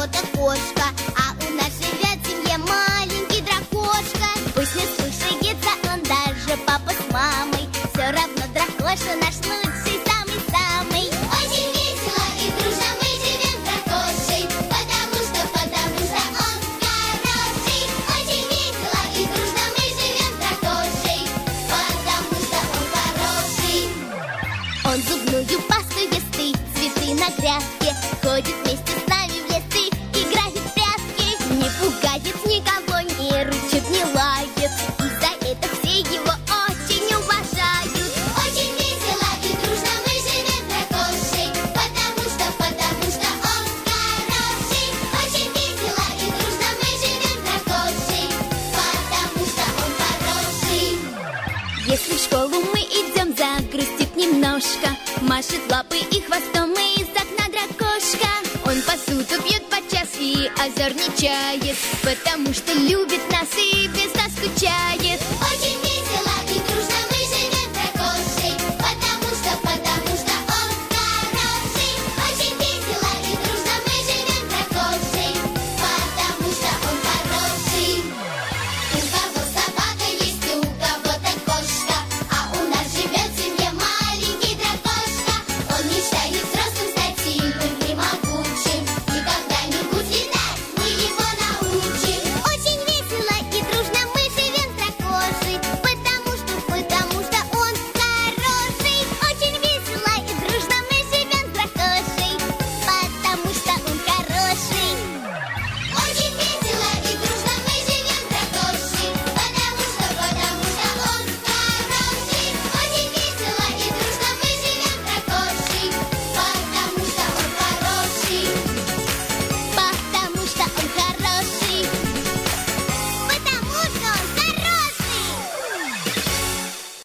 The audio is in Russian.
работа кошка, а у нас живет в семье маленький дракошка. Пусть не слушается он даже папу с мамой, все равно дракоша наш лучший, самый-самый. Очень весело и дружно мы живем с дракошей, потому что он хороший. Очень весело и дружно мы живем с дракошей, потому что он хороший. Он зубную пасту ест и цветы на грядке, ходит вместе с нами в лесы, играет в прятки. Не пугает никого, не рычит, не лает, и за это все его очень уважают. Очень весело и дружно мы живем с дракошей, потому что он хороший. Очень весело и дружно мы живем с дракошей, потому что он хороший. Если в школу мы идем, загрустит немножко, машет лапой и хвостом из окна дракошка. Он посуду пьет подчас и озорничает, потому что любит нас и без нас скучает. Очень